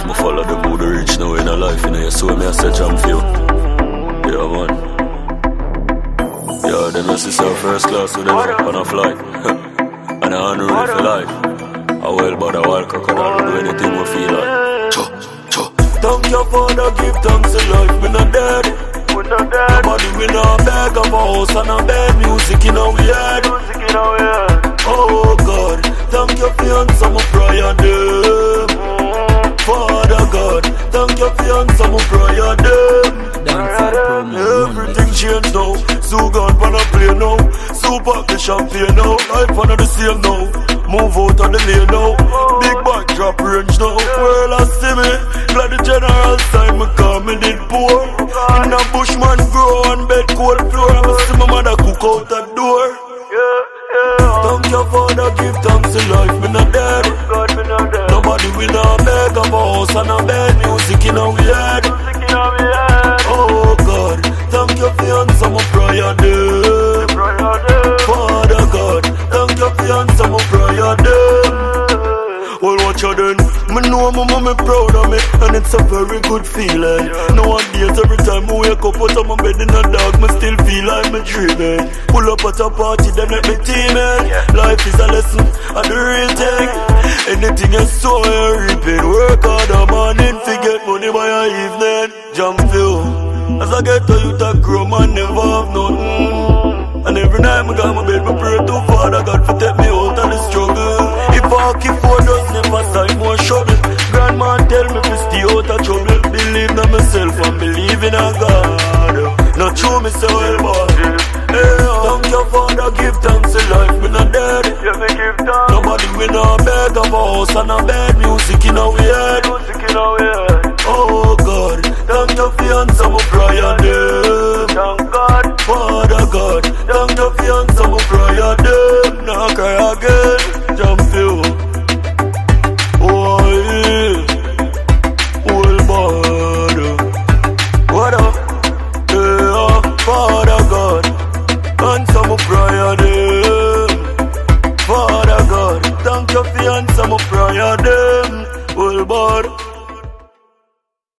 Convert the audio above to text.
life, me follow them who the rich now in a life, you know, you saw me a set jam for you. Yeah, man. Yeah, then I see some first class with them on a flight. And I ain't ready for life. I well but a wild crocodile will do anything we feel like. Thank you for the give thanks to life, we not dead. Nobody we not beg of a house and a bed, music in our head. Oh God, thank you for answer my prayer, them. Father God, thank you for answer my prayer, them. Everything changed now, Zoo gone pan a play now. Soup up the champagne now, life under the sale now. Move out of the lane now, big back drop range now. Well I see me, glad the general sign me come me did poor. In a bushman grow and bed cold floor, I see my mother cook out that door. Thank you for the give thanks to life, me not dead. Nobody we not beg of a house and a bed, music in our head. Oh God, thank you for answer my prayer, them. Father God, thank you for answer my prayer, them. Well, watch you then. Me know my mommy proud of me, and it's a very good feeling. Nowadays, every time I wake up out of my bed in the dark, me still feel like me dreaming. Pull up at a party, then let me teaming. Life is a lesson, and the real thing. Anything you sow, you reap it. Work hard a morning, forget money by a evening. Jump feel. As I get to you, that grow man never have nothing. And every night I got my bed, I pray to Father God for take me out of the struggle. If I keep 4 does never sign more trouble. Grandma tell me to stay out of trouble. Believe in myself and believe in a God. Not true, me say well, boy. Thank you for the give thanks to life, we not dead. Nobody we not beg of a house and a bed, music in our head. Oh God, thank you for answer my prayer, them. Father God, thank you for answer my prayer, them. Now cry again, jump you. Oh yeah, well bad. What up? Yeah, Father God, answer my prayer, them. Father God, thank you for answer my prayer, them. Well bad.